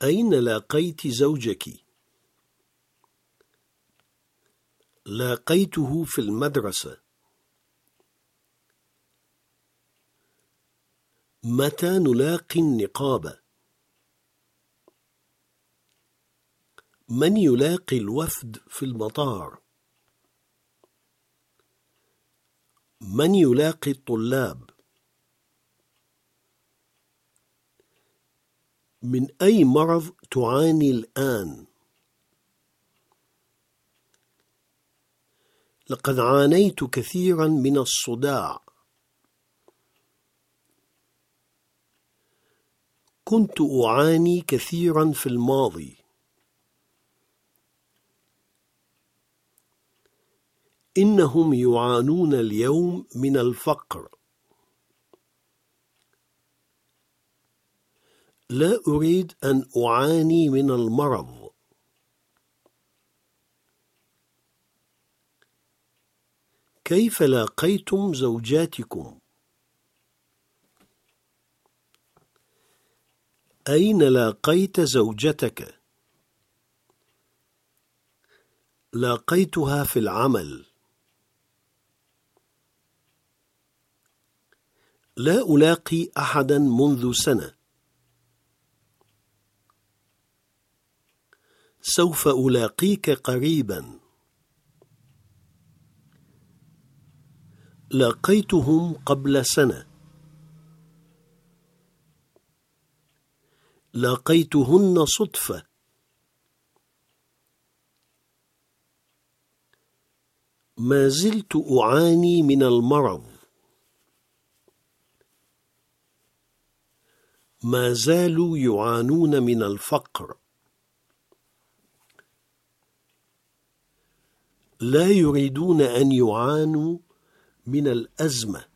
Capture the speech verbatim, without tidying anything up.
أين لاقيت زوجك؟ لاقيته في المدرسة. متى نلاقي النقابة؟ من يلاقي الوفد في المطار؟ من يلاقي الطلاب؟ من أي مرض تعاني الآن؟ لقد عانيت كثيرا من الصداع. كنت أعاني كثيرا في الماضي. إنهم يعانون اليوم من الفقر. لا أريد أن أعاني من المرض. كيف لاقيتم زوجاتكم؟ أين لاقيت زوجتك؟ لاقيتها في العمل. لا ألاقي أحدا منذ سنة. سوف ألاقيك قريبا. لاقيتهم قبل سنة. لاقيتهن صدفة. ما زلت أعاني من المرض. ما زالوا يعانون من الفقر. لا يريدون أن يعانوا من الأزمة.